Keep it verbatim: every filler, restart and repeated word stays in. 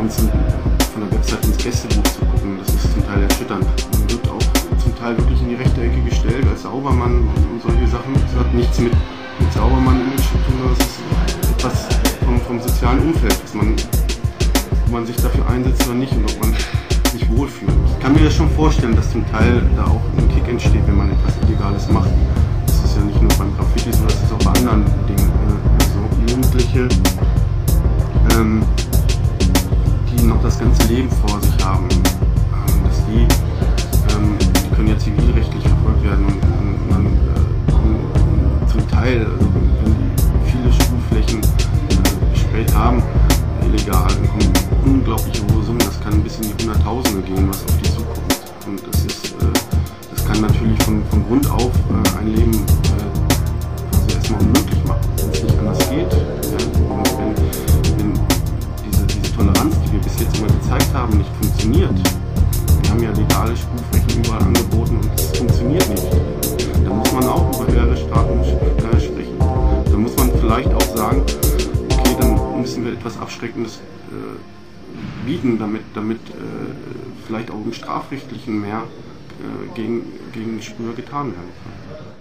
uns von der Website ins Gästebuch zu gucken, das ist zum Teil erschütternd. Man wird auch zum Teil wirklich in die rechte Ecke gestellt als Saubermann und solche Sachen. Das hat nichts mit, mit Saubermann-Image zu tun, sondern es ist etwas vom, vom sozialen Umfeld, dass man, ob man sich dafür einsetzt oder nicht und ob man sich wohlfühlt. Ich kann mir das schon vorstellen, dass zum Teil da auch ein Kick entsteht, wenn man etwas Illegales macht. Das ist ja nicht nur beim Graffiti, sondern das ist auch bei anderen Dingen. Also Jugendliche, ähm, die noch das ganze Leben vor sich haben, ähm, dass die, ähm, die können ja zivilrechtlich verfolgt werden und, und man äh, zum Teil, also wenn die viele Schulflächen äh, gesprayt haben, illegal, dann kommen unglaubliche hohe Summen, das kann bis in die Hunderttausende gehen, was auf die zukommt. Und das ist, äh, das kann natürlich von, von Grund auf äh, ein Leben äh, also erstmal unmöglich machen, wenn es nicht anders geht. Ja? Und wenn, wenn diese, diese Toleranz, die wir bis jetzt immer gezeigt haben, nicht funktioniert, wir haben ja legale Spurflächen überall angeboten und es funktioniert nicht, dann muss man auch über höhere Strafen äh, sprechen. Da muss man vielleicht auch sagen, okay, dann müssen wir etwas Abschreckendes äh, bieten, damit, damit äh, vielleicht auch im Strafrechtlichen mehr äh, gegen, gegen Sprüher getan werden kann.